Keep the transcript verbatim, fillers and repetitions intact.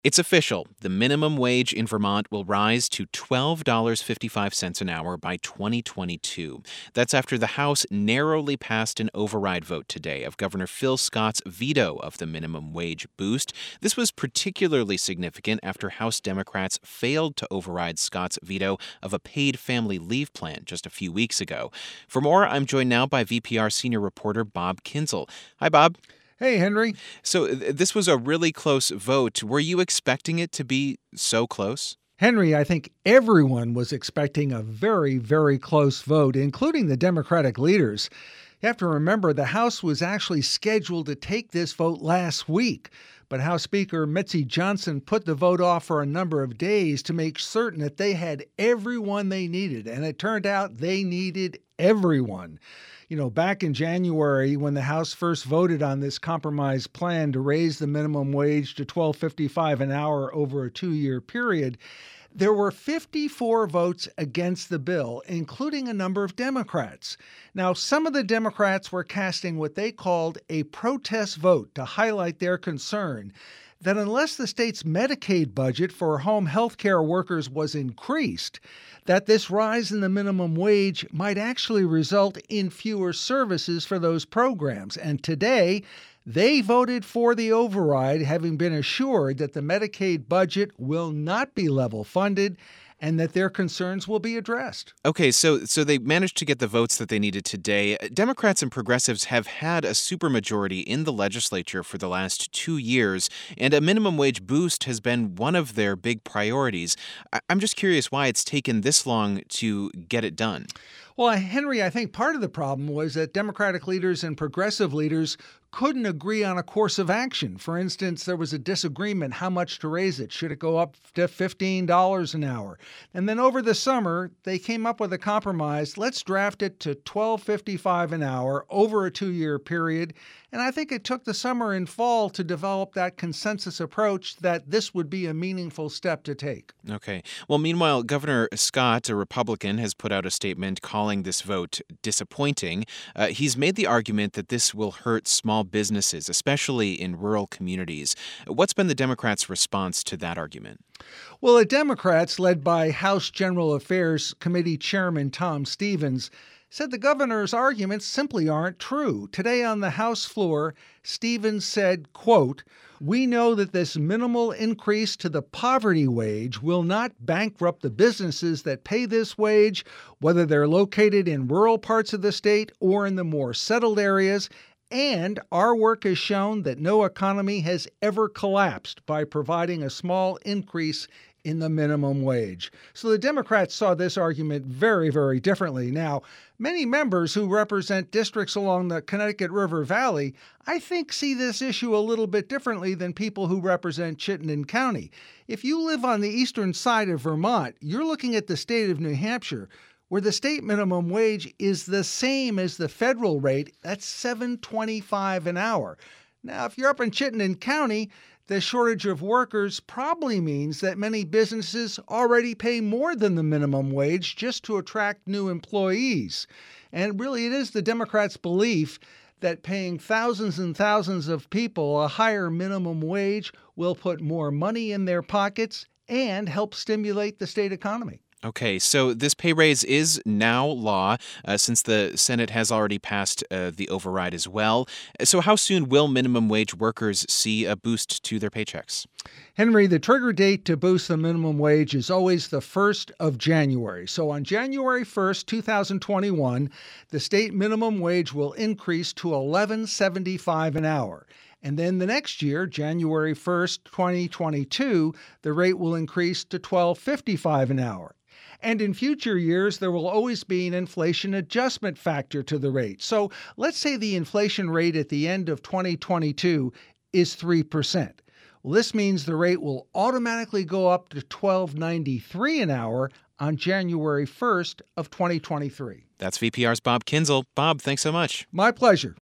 It's official. The minimum wage in Vermont will rise to twelve dollars and fifty-five cents an hour by twenty twenty-two. That's after the House narrowly passed an override vote today of Governor Phil Scott's veto of the minimum wage boost. This was particularly significant after House Democrats failed to override Scott's veto of a paid family leave plan just a few weeks ago. For more, I'm joined now by V P R senior reporter Bob Kinzel. Hi, Bob. Hey, Henry. So th- this was a really close vote. Were you expecting it to be so close? Henry, I think everyone was expecting a very, very close vote, including the Democratic leaders. You have to remember the House was actually scheduled to take this vote last week, but House Speaker Mitzi Johnson put the vote off for a number of days to make certain that they had everyone they needed, and it turned out they needed everyone. You know, back in January, when the House first voted on this compromise plan to raise the minimum wage to twelve fifty-five an hour over a two-year period, there were fifty-four votes against the bill, including a number of Democrats. Now, some of the Democrats were casting what they called a protest vote to highlight their concern that unless the state's Medicaid budget for home health care workers was increased, that this rise in the minimum wage might actually result in fewer services for those programs. And today, they voted for the override, having been assured that the Medicaid budget will not be level funded and that their concerns will be addressed. Okay, so so they managed to get the votes that they needed today. Democrats and progressives have had a supermajority in the legislature for the last two years, and a minimum wage boost has been one of their big priorities. I- I'm just curious why it's taken this long to get it done. Well, Henry, I think part of the problem was that Democratic leaders and progressive leaders couldn't agree on a course of action. For instance, there was a disagreement how much to raise it. Should it go up to fifteen dollars an hour? And then over the summer, they came up with a compromise. Let's draft it to twelve fifty-five an hour over a two-year period. And I think it took the summer and fall to develop that consensus approach that this would be a meaningful step to take. Okay. Well, meanwhile, Governor Scott, a Republican, has put out a statement calling this vote disappointing. Uh, he's made the argument that this will hurt small businesses, especially in rural communities. What's been the Democrats' response to that argument? Well, the Democrats, led by House General Affairs Committee Chairman Tom Stevens, said the governor's arguments simply aren't true. Today on the House floor, Stevens said, quote, "We know that this minimal increase to the poverty wage will not bankrupt the businesses that pay this wage, whether they're located in rural parts of the state or in the more settled areas. And our work has shown that no economy has ever collapsed by providing a small increase in the minimum wage." So the Democrats saw this argument very, very differently. Now, many members who represent districts along the Connecticut River Valley, I think, see this issue a little bit differently than people who represent Chittenden County. If you live on the eastern side of Vermont, you're looking at the state of New Hampshire, where the state minimum wage is the same as the federal rate. That's seven twenty-five an hour. Now, if you're up in Chittenden County, the shortage of workers probably means that many businesses already pay more than the minimum wage just to attract new employees. And really, it is the Democrats' belief that paying thousands and thousands of people a higher minimum wage will put more money in their pockets and help stimulate the state economy. Okay, so this pay raise is now law uh, since the Senate has already passed uh, the override as well. So how soon will minimum wage workers see a boost to their paychecks? Henry, the trigger date to boost the minimum wage is always the first of January. So on January first, twenty twenty-one, the state minimum wage will increase to eleven seventy-five an hour. And then the next year, January first, twenty twenty-two, the rate will increase to twelve fifty-five an hour. And in future years, there will always be an inflation adjustment factor to the rate. So let's say the inflation rate at the end of twenty twenty-two is three percent. Well, this means the rate will automatically go up to twelve ninety-three an hour on January first of twenty twenty-three. That's V P R's Bob Kinzel. Bob, thanks so much. My pleasure.